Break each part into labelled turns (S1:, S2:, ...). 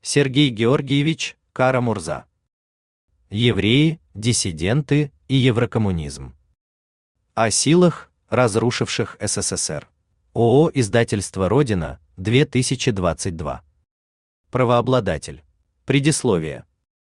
S1: Сергей Георгиевич Кара-Мурза. Евреи, диссиденты и еврокоммунизм. О силах, разрушивших СССР. ООО «Издательство Родина», 2022. Правообладатель. Предисловие.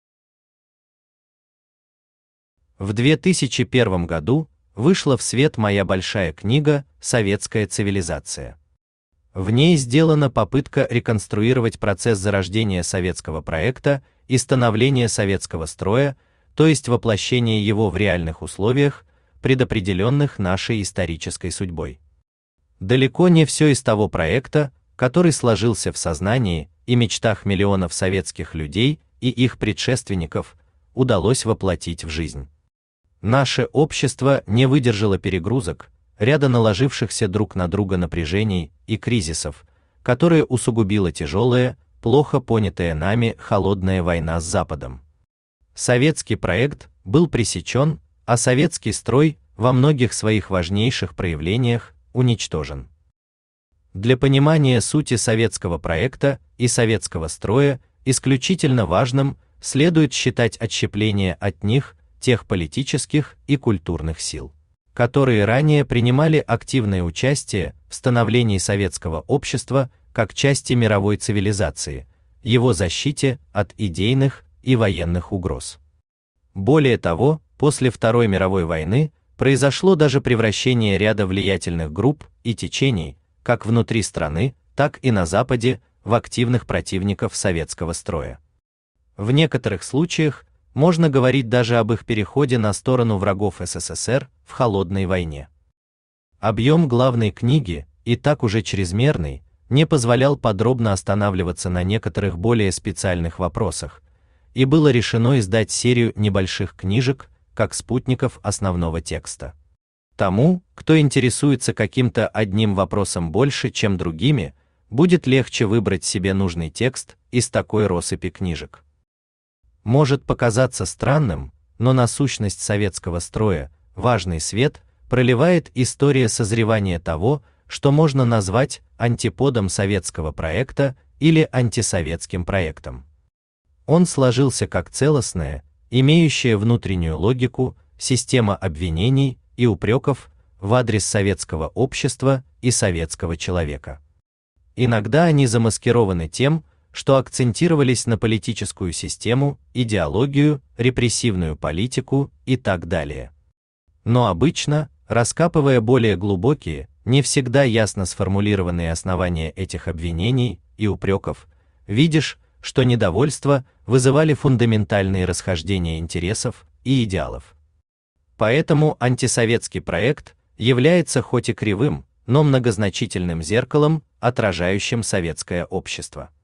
S1: В 2001 году вышла в свет моя большая книга «Советская цивилизация». В ней сделана попытка реконструировать процесс зарождения советского проекта и становления советского строя, то есть воплощение его в реальных условиях, предопределенных нашей исторической судьбой. Далеко не все из того проекта, который сложился в сознании и мечтах миллионов советских людей и их предшественников, удалось воплотить в жизнь. Наше общество не выдержало перегрузок, ряда наложившихся друг на друга напряжений и кризисов, которые усугубила тяжелая, плохо понятая нами холодная война с Западом. Советский проект был пресечен, а советский строй во многих своих важнейших проявлениях уничтожен. Для понимания сути советского проекта и советского строя исключительно важным следует считать отщепление от них тех политических и культурных сил, которые ранее принимали активное участие в становлении советского общества как части мировой цивилизации, его защите от идейных и военных угроз. Более того, после Второй мировой войны произошло даже превращение ряда влиятельных групп и течений, как внутри страны, так и на Западе, в активных противников советского строя. В некоторых случаях можно говорить даже об их переходе на сторону врагов СССР в холодной войне. Объем главной книги, и так уже чрезмерный, не позволял подробно останавливаться на некоторых более специальных вопросах, и было решено издать серию небольших книжек, как спутников основного текста. Тому, кто интересуется каким-то одним вопросом больше, чем другими, будет легче выбрать себе нужный текст из такой россыпи книжек. Может показаться странным, но на сущность советского строя важный свет проливает история созревания того, что можно назвать антиподом советского проекта или антисоветским проектом. Он сложился как целостная, имеющая внутреннюю логику, система обвинений и упреков в адрес советского общества и советского человека. Иногда они замаскированы тем, что акцентировались на политическую систему, идеологию, репрессивную политику и так далее. Но обычно, раскапывая более глубокие, не всегда ясно сформулированные основания этих обвинений и упреков, видишь, что недовольство вызывали фундаментальные расхождения интересов и идеалов. Поэтому антисоветский проект является хоть и кривым, но многозначительным зеркалом, отражающим советское общество.